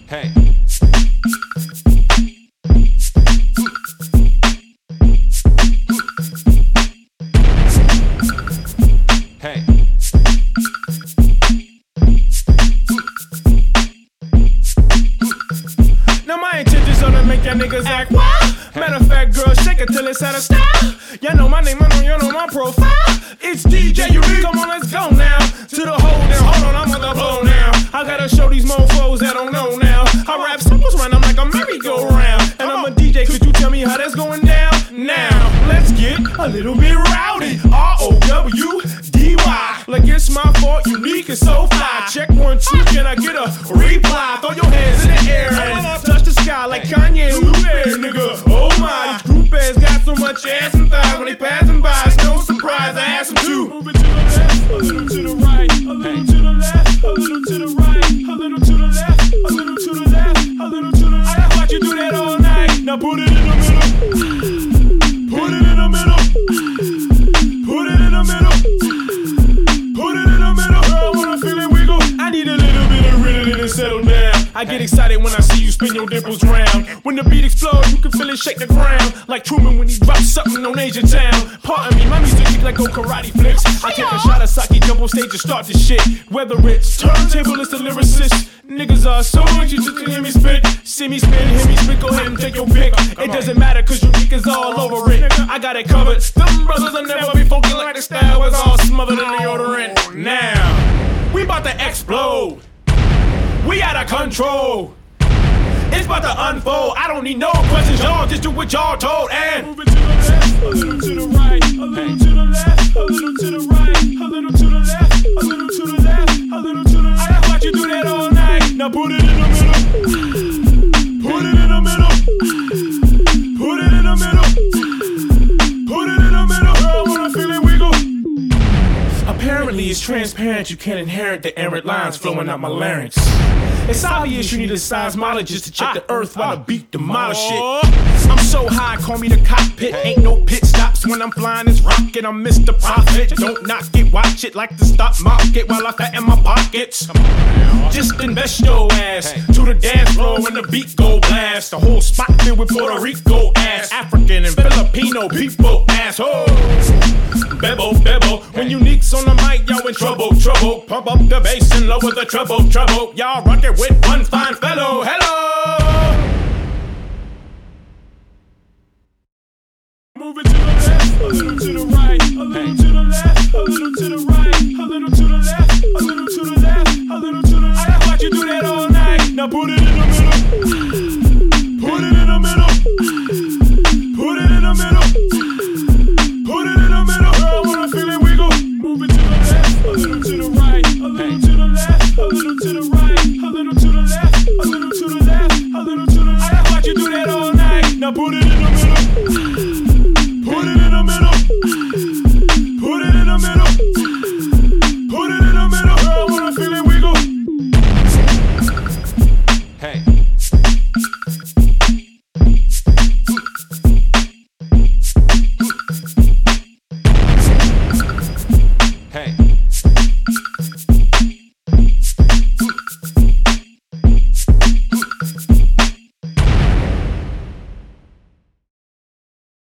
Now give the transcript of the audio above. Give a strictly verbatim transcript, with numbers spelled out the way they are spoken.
Hey. Hey. Now my intentions are to make y'all niggas act wild. Matter of fact, girl, shake it till it's out of style. Y'all know my name, I know y'all know my profile. It's D J Unique, come on, let's go now. To the hole, then hold on, I'm on the blow now. I gotta show these mofos that don't know now. I rap circles round, I'm like a merry-go-round. And I'm a D J, could you tell me how that's going down? Now, let's get a little bit rowdy. R O W D Y. Like it's my fault, Unique is so fly. Check one, two, can I get a reply? Throw your hands in the air and touch the sky like Kanye and Lupe, nigga. Oh my, these group ass got so much ass and thighs. When they passing by, it's no surprise, I ask them to move it to the left, a little to the right, a little to the left, a little to the right, a little to the left, a little to the left, a little to the left. I watch you do that all night. Now put it in the middle. Put it in the middle. Put it in the middle. Put it in the middle. Girl, when I feel it wiggle, I need a little bit of rhythm and settle down. I get excited when I see you spin your dimples round. When the beat explodes, you can feel it shake the ground. Like Truman when he drops something on Asian Town. Pardon me, my music kick like old karate flicks. I take a shot of sake, jump on stage and start the shit. Whether it's turntable, it's the lyricist. Niggas are so interested to hear me spit. See me spin, hear me spit, go ahead and take your pick. It doesn't matter cause Unique is all over it. I got it covered. Them brothers will never be funky like the style was all smothered in deodorant. Now, we about to explode. We out of control. It's about to unfold. I don't need no questions, y'all just do what y'all told. And move it to the left, a little to the right, a little to the left, a little to the right, a little to the left, a little to the left, a little to the left. I watch you do that all night. Now put it in the middle. Put it in the middle. Put it in the middle. Put it in the middle. Girl, when I feel it wiggle. Apparently it's transparent, you can't inherit the errant lines flowing out my larynx. It's obvious you need a seismologist to check the earth while the beat demolish it. I'm so high, call me the cockpit. Ain't no pit stops when I'm flying this rocket. I'm Mister Profit. Don't knock it, watch it like the stock market while I fatten my pockets. Just invest your ass to the dance floor when the beat go blast. The whole spot filled with Puerto Rico ass, African and Filipino people asshole. Bebo, bebo, when Unique's on the mic, y'all in trouble, trouble. Pump up the bass and lower the treble, treble. Y'all rock it with one fine fellow, hello. Move it to the left, a little to the right, a little to the left, a little to the right, a little to the left, a little to the left, a little to the left. I watch you do that all night. Now put it in the middle. Put it in the middle.